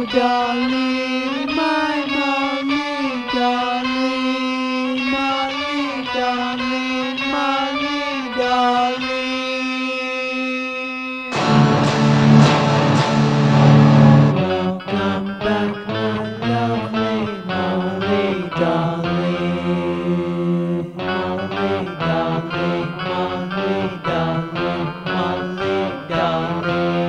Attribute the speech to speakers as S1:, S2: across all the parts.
S1: darling, my Molly, darling, Molly, darling, Molly, darling. Welcome back, my lovely Molly, darling, Molly, darling, Molly, darling, Molly, darling.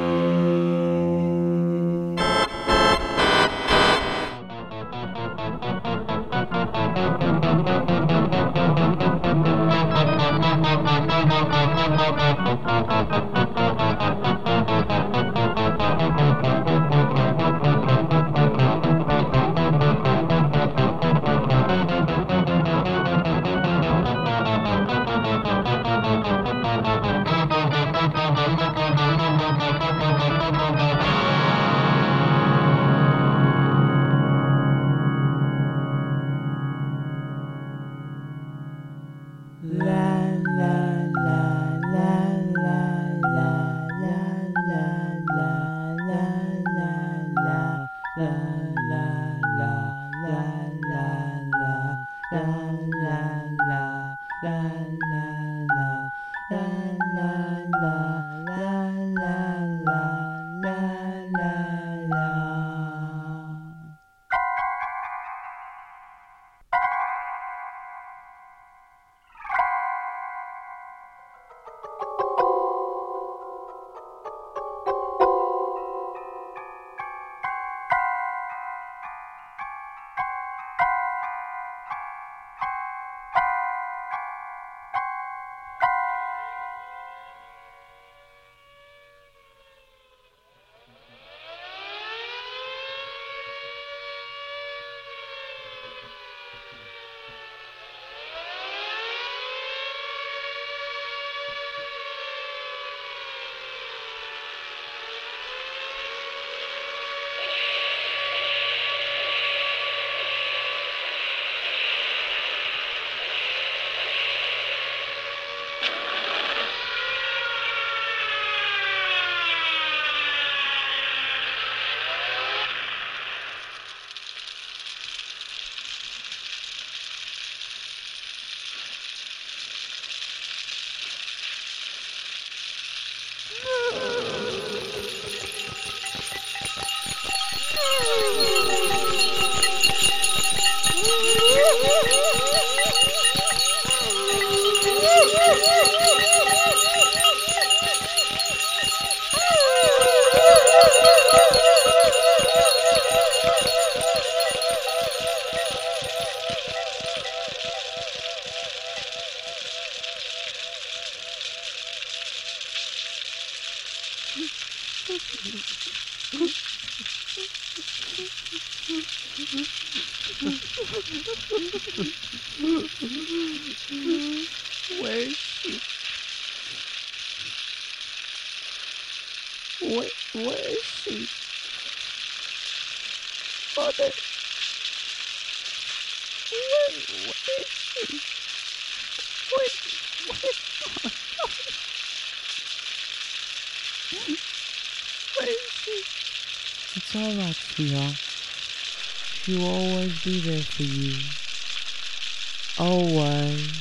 S1: La la la la la la la la la la la la la la la la Where is she? Where is she? Mother. Where is she? Where is she? It's alright, sweetheart. She will always be there for you. Always.